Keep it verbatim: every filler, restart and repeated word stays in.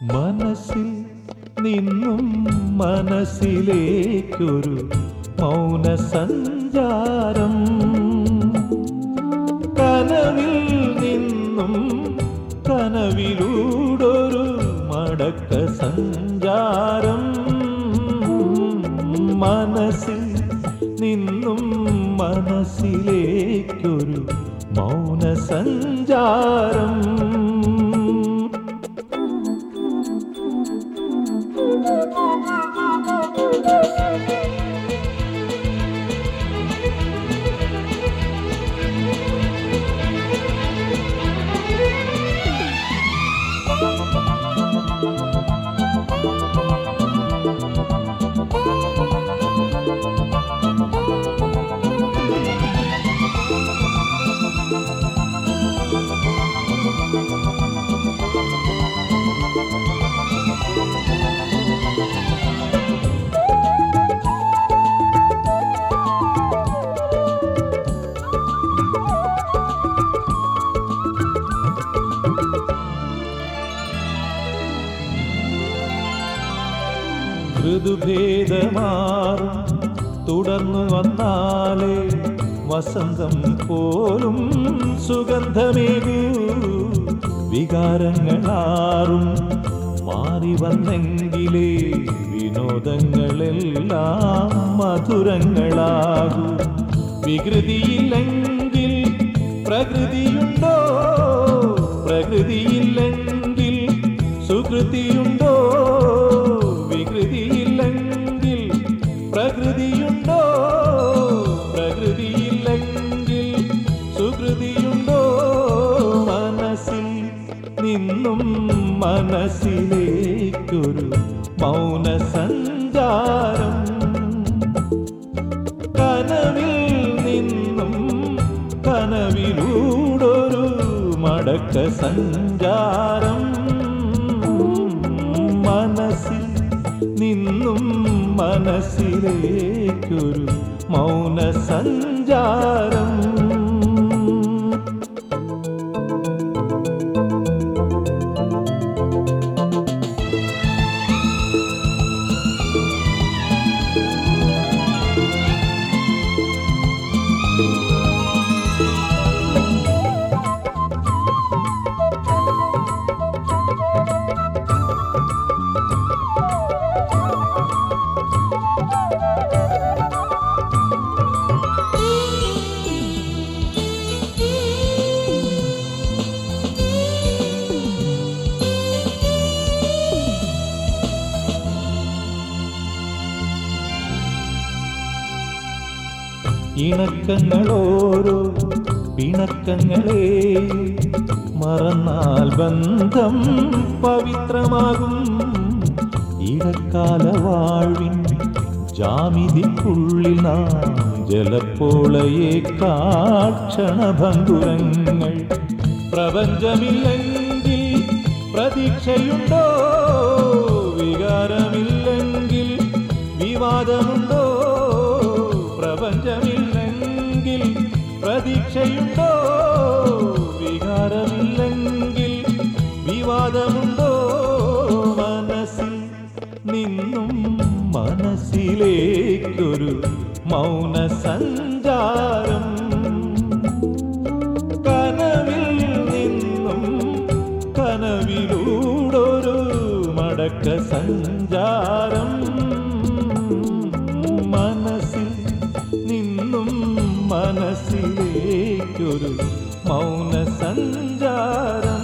മനസ്സിൽ നിന്നും മനസ്സിലേക്കൊരു മൗന സഞ്ചാരം, കനവിൽ നിന്നും കനവിലൂടൊരു മടക്ക സഞ്ചാരം. മനസ്സിൽ നിന്നും മനസ്സിലേക്കൊരു മൗന സഞ്ചാരം. ഋതുഭേദമാറും തുടർന്നു വന്നാലേ വസന്തം പോലും സുഗന്ധമേകൂ. വികാരങ്ങളാറും മാറി വന്നെങ്കിലേ വിനോദങ്ങളെല്ലാം മധുരങ്ങളാകൂ. വികൃതിയില്ലെങ്കിൽ പ്രകൃതിയുണ്ടോ, പ്രകൃതിയില്ലെങ്കിൽ സുകൃതിയുണ്ടോ, വികൃതിയില്ലെങ്കിൽ പ്രകൃതിയുണ്ടോ, പ്രകൃതിയില്ലെങ്കിൽ സുകൃതിയുണ്ടോ. മനസ്സിൽ നിന്നും മനസ്സിലേക്കൊരു മൗന സഞ്ചാരം, കനവിൽ നിന്നും കനവിലൂടൊരു മടക്ക സഞ്ചാരം. മനസ്സിൽ നിന്നും മനസ്സിലേക്കൊരു മൗന സഞ്ചാരം. ഇണക്കങ്ങളോരോ പിണക്കങ്ങളെ മറന്നാൽ ബന്ധം പവിത്രമാകും. ഇടക്കാല വാഴ്വിൻ ജാമിതിക്കുള്ളിൽ നാം ജലപ്പോളയേക്കാൾ ക്ഷണഭംഗുരങ്ങൾ. പ്രപഞ്ചമില്ലെങ്കിൽ പ്രതീക്ഷയുണ്ടോ, വികാരമില്ലെങ്കിൽ വിവാദമുണ്ടോ. പ്രപഞ്ചമില്ലെങ്കിൽ പ്രതീക്ഷയുണ്ടോ, വികാരമില്ലെങ്കിൽ വിവാദമുണ്ടോ. മനസ്സിൽ നിന്നും മനസ്സിലേക്കൊരു മൗന സഞ്ചാരം, കനവിൽ നിന്നും കനവിലൂടൊരു മടക്ക സഞ്ചാരം. മനസ്സിൽ നിന്നും മനസ്സിലേക്കൊരു മൗന സഞ്ചാരം.